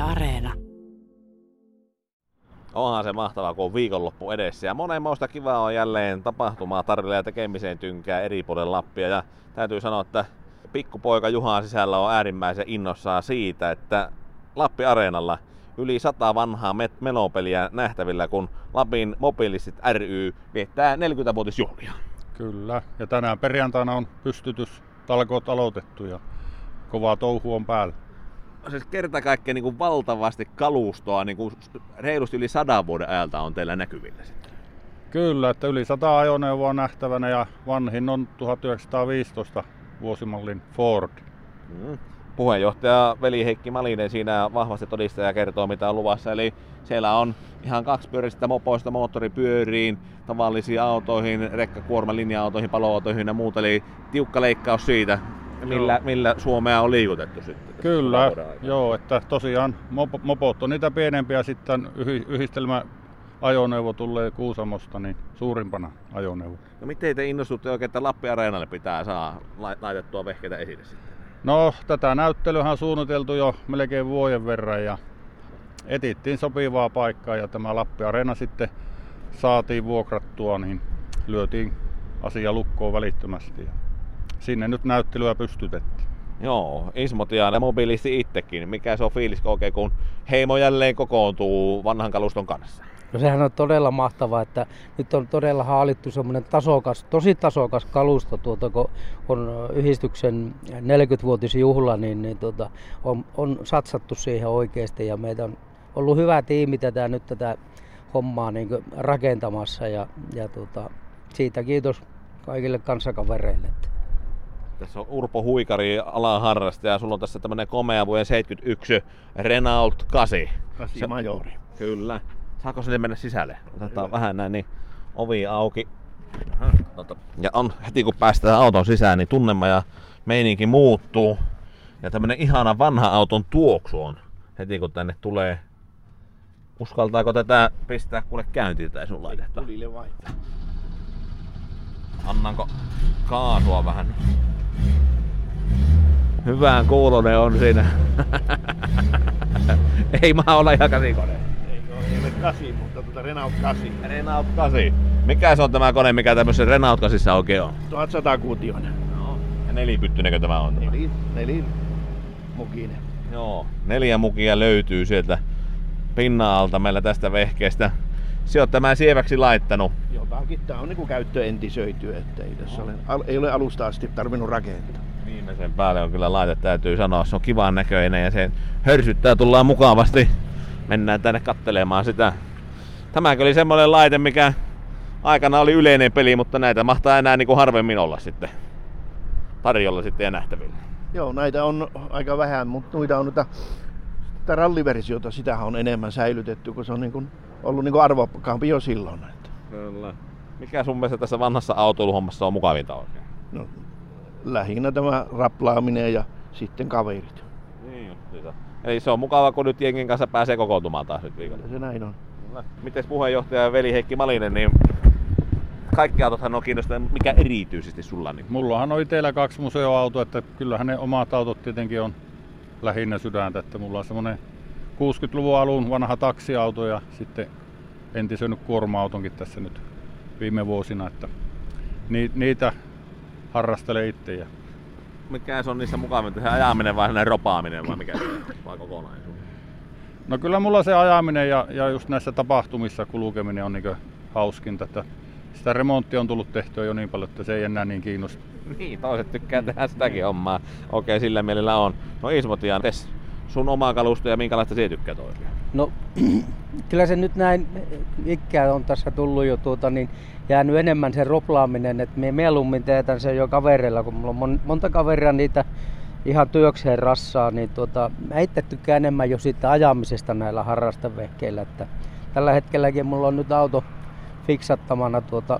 Areena. Onhan se mahtavaa, kun on viikonloppu edessä. Ja monenmoista kivaa on jälleen tapahtumaa tarjolla ja tekemiseen tynkää eri puolilla Lappia. Ja täytyy sanoa, että pikkupoika Juhan sisällä on äärimmäisen innossaan siitä, että Lappi-areenalla yli 100 vanhaa menopeliä nähtävillä, kun Lapin Mobilistit ry viettää 40-vuotisjuhlia. Kyllä, ja tänään perjantaina on pystytystalkoot aloitettu ja kovaa touhu on päällä. Siis kerta kaikkiaan niin valtavasti kalustoa, niin reilusti yli 100 vuoden ajalta on teillä näkyvillä sitten. Kyllä, että yli 100 ajoneuvoa on nähtävänä ja vanhin on 1915 vuosimallin Ford. Puheenjohtaja veli Heikki Malinen siinä vahvasti todistaa ja kertoo mitä on luvassa. Eli siellä on ihan kaksipyöräisistä mopoista moottoripyöriin, tavallisiin autoihin, rekkakuorma, linja-autoihin, paloautoihin ja muuta. Eli tiukka leikkaus siitä, millä Suomea on liikutettu sitten. Kyllä, joo, että tosiaan mopot on niitä pienempiä, sitten yhdistelmäajoneuvo tulee Kuusamosta niin suurimpana ajoneuvo. No miten te innostutte oikein, että Lappi-areenalle pitää saada laitettua vehkeitä esille sitten? No, tätä näyttelyä on suunniteltu jo melkein vuoden verran ja etittiin sopivaa paikkaa ja tämä Lappi-areena sitten saatiin vuokrattua, niin lyötiin asia lukkoon välittömästi ja sinne nyt näyttelyä pystytettiin. Joo, Ismo ja Mobilisti itsekin. Mikä se on fiilis oikein, kun heimo jälleen kokoontuu vanhan kaluston kanssa? No sehän on todella mahtavaa, että nyt on todella haalittu semmoinen tosi tasokas kalusto, kun on yhdistyksen 40-vuotisjuhla, niin on satsattu siihen oikeasti ja meitä on ollut hyvä tiimi tätä hommaa niin rakentamassa ja siitä kiitos kaikille kanssakavereille. Tässä on Urpo Huikari, alan harrastaja, ja sulla on tässä tämmönen komea vuoden 71 Renault 8. 8 Majori. Kyllä. Saako sinne mennä sisälle? Otetaan vähän näin, niin ovi auki. Ja on heti kun päästään auton sisään, niin tunnelma ja meininki muuttuu. Ja tämmönen ihana vanha auton tuoksu on heti kun tänne tulee. Uskaltaako tätä pistää kuule käyntiin tai sun laitetta? Tulille vaihtaa. Annanko kaasua vähän? Hyvän kuulonen on siinä. Ei maa olla ihan käsikone. Ei ole 8, mutta Renault 8. Renault 8. Mikä se on tämä kone, mikä tämmöisessä Renault 8 oikein on? 1100-kuutioinen. No. Ja nelipyttynenkö tämä on? Nelimukinen. Joo, 4 mukia löytyy sieltä pinnan alta meillä tästä vehkeestä. Se on tämän sieväksi laittanut. Jotakin. Tää on niinku käyttöentisöityä, että ei ole alusta asti tarvinnut rakentaa. Viimeisen päälle on kyllä laite, täytyy sanoa. Se on kivan näköinen ja se hörsyttää, tullaan mukavasti. Mennään tänne katselemaan sitä. Tämäkin oli semmoinen laite, mikä aikana oli yleinen peli, mutta näitä mahtaa enää niin kuin harvemmin olla sitten tarjolla sitten ja nähtävillä. Joo, näitä on aika vähän, mutta noita on tätä ralliversiota, sitähän on enemmän säilytetty, kun se on niin kuin ollut niin kuin arvokkaampi jo silloin. Kyllä. Mikä sun mielestä tässä vanhassa autoiluhommassa on mukavinta oikein? No, lähinnä tämä raplaaminen ja sitten kaverit. Niin justiinsa. Eli se on mukava, kun nyt jengin kanssa pääsee kokoontumaan taas nyt viikolla. Se näin on. Mites puheenjohtaja veli Heikki Malinen, niin kaikki autothan on kiinnostavia, mikä erityisesti sulla? Niin? Mullahan on itsellä 2 museoautoa, että kyllähän ne omat autot tietenkin on lähinnä sydäntä. Että mulla on semmonen 60-luvun alun vanha taksiauto ja sitten entisönyt kuorma-autonkin tässä nyt viime vuosina. Että niitä harrastelen itse. Mikä se on niissä mukavinta? Se ajaminen vai sellainen ropaaminen vai mikä se on? Vai kokonaisuus? No kyllä mulla se ajaminen ja just näissä tapahtumissa kulkeminen on niin hauskinta. Että sitä remonttia on tullut tehtyä jo niin paljon, että se ei enää niin kiinnosta. Niin, toiset tykkää tehdä sitäkin hommaa. Okei, sillä mielellä on. No Ismo, tes sun omaa kalustoa ja minkälaista sinä tykkäät oikein? No kyllä se nyt näin ikää on tässä tullut jo jäänyt enemmän se roplaaminen, että me mieluummin teetän sen jo kavereilla, kun mulla on monta kaveria niitä ihan työkseen rassaa, niin mä itse tykkään enemmän jo siitä ajamisesta näillä harrastevehkeillä, että tällä hetkelläkin mulla on nyt auto fiksattamana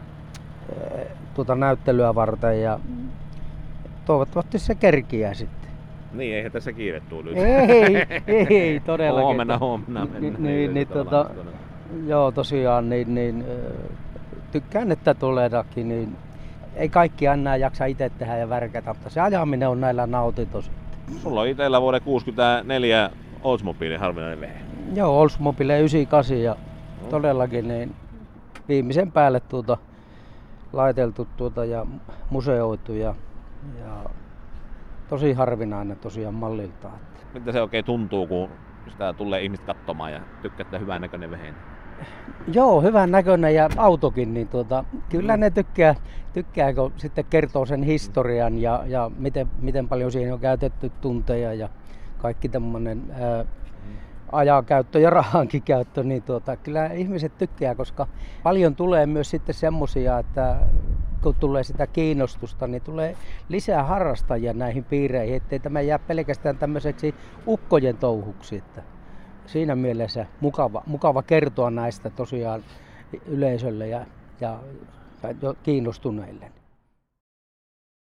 näyttelyä varten ja toivottavasti se kerkiää sitten. Niin, eihän tässä kiire tule. Ei todellakin. Huomenna mennään. Joo, tosiaan, tykkään, että tuleekin, niin ei kaikki enää jaksa itse tehdä ja värkätä, mutta se ajaminen on näillä nautinto sitten. Sulla on itsellä vuoden 1964 Oldsmobile harvinainen vehe. Joo, Oldsmobile 98 ja todellakin niin viimeisen päälle laiteltu ja museoitu ja tosi harvinainen tosiaan malliltaan. Miltä se oikein tuntuu, kun sitä tulee ihmiset katsomaan ja tykkäätte hyvän näköinen veheen? Joo, hyvän näköinen ja autokin, niin kyllä ne tykkää, kun sitten kertoo sen historian ja miten paljon siihen on käytetty tunteja ja kaikki tämmöinen ajankäyttö ja rahankin käyttö, niin kyllä ihmiset tykkää, koska paljon tulee myös sitten semmosia, että kun tulee sitä kiinnostusta, niin tulee lisää harrastajia näihin piireihin, ettei tämä jää pelkästään tämmöiseksi ukkojen touhuksi. Että siinä mielessä mukava kertoa näistä tosiaan yleisölle ja kiinnostuneille.